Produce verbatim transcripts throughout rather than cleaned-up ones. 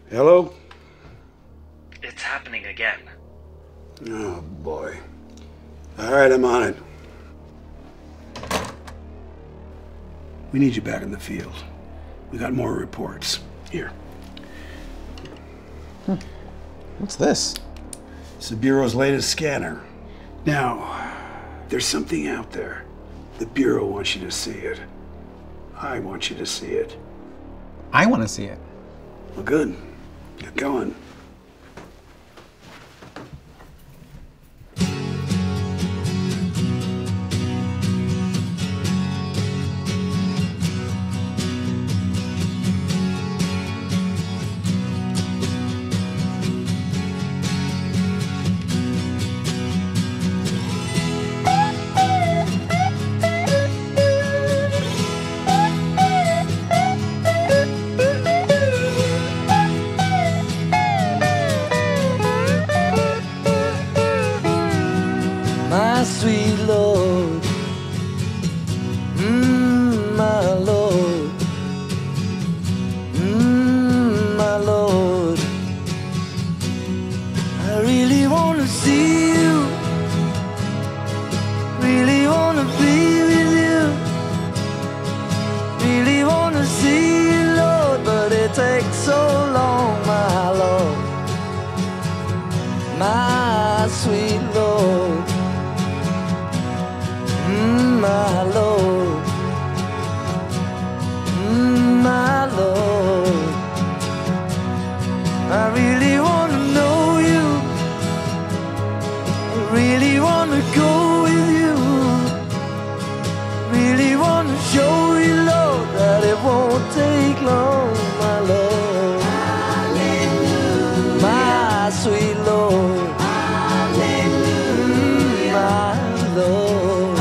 Hello? It's happening again. Oh, boy. All right, I'm on it. We need you back in the field. We got more reports. Here. Hmm. What's this? It's the Bureau's latest scanner. Now, there's something out there. The Bureau wants you to see it. I want you to see it. I want to see it. Well, good. Get going. My sweet Lord, mmm, my Lord, mmm, my Lord, I really wanna see you, really wanna be with you, really wanna see you, Lord, but it takes so long, my Lord, my sweet Lord. Mm, my Lord, mm, my Lord, I really want to know you, I really want to go with you, really want to show you, Lord, that it won't take long, my Lord, hallelujah, my sweet Lord, hallelujah, mm, my Lord.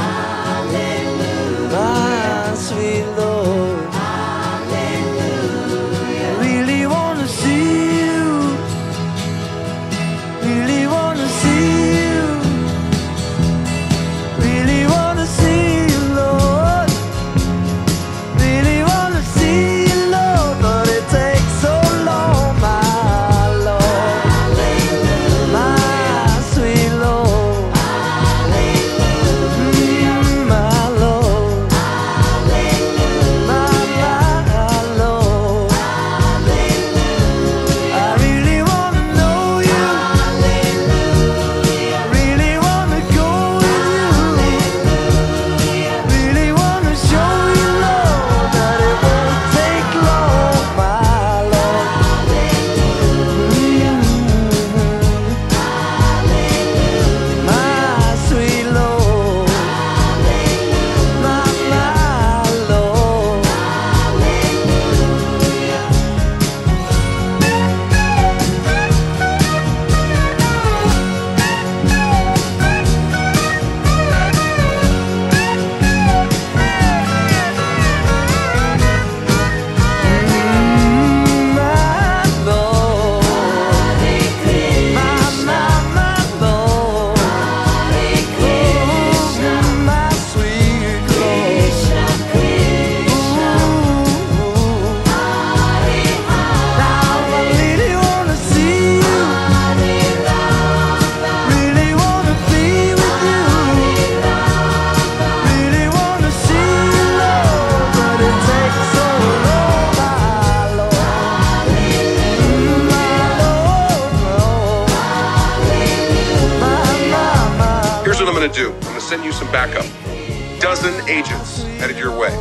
Here's what I'm gonna do. I'm gonna send you some backup. Dozen agents headed your way.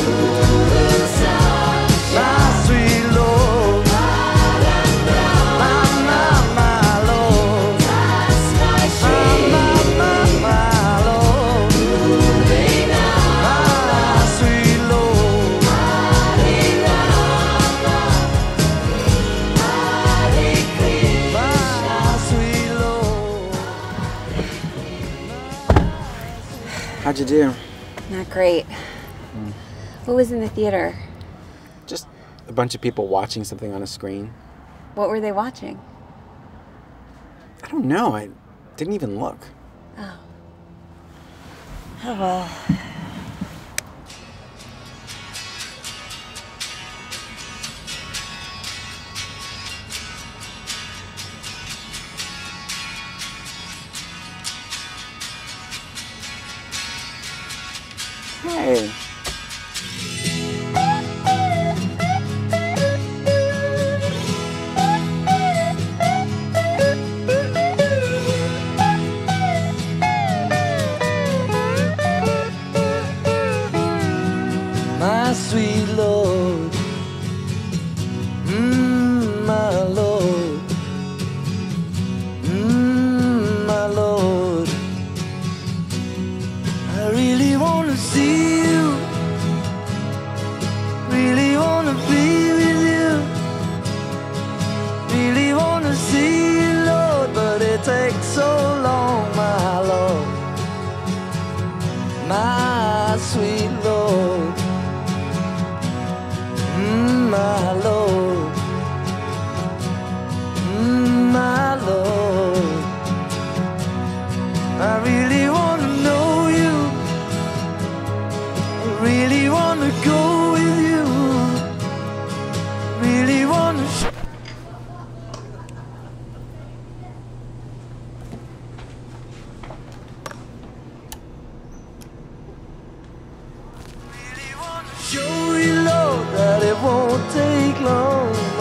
My How'd you do? Not great. Mm. What was in the theater? Just a bunch of people watching something on a screen. What were they watching? I don't know. I didn't even look. Oh. Oh well. Hey. My sweet Lord, mmm, my Lord, mmm, my Lord. I really wanna see you, really wanna be with you, really wanna see you, Lord, but it takes so long, my Lord, my sweet Lord. Mm, my Lord, mm, my Lord, I really want to know you, I really want to go with you, really want to sh- Show you, Lord, that it won't take long.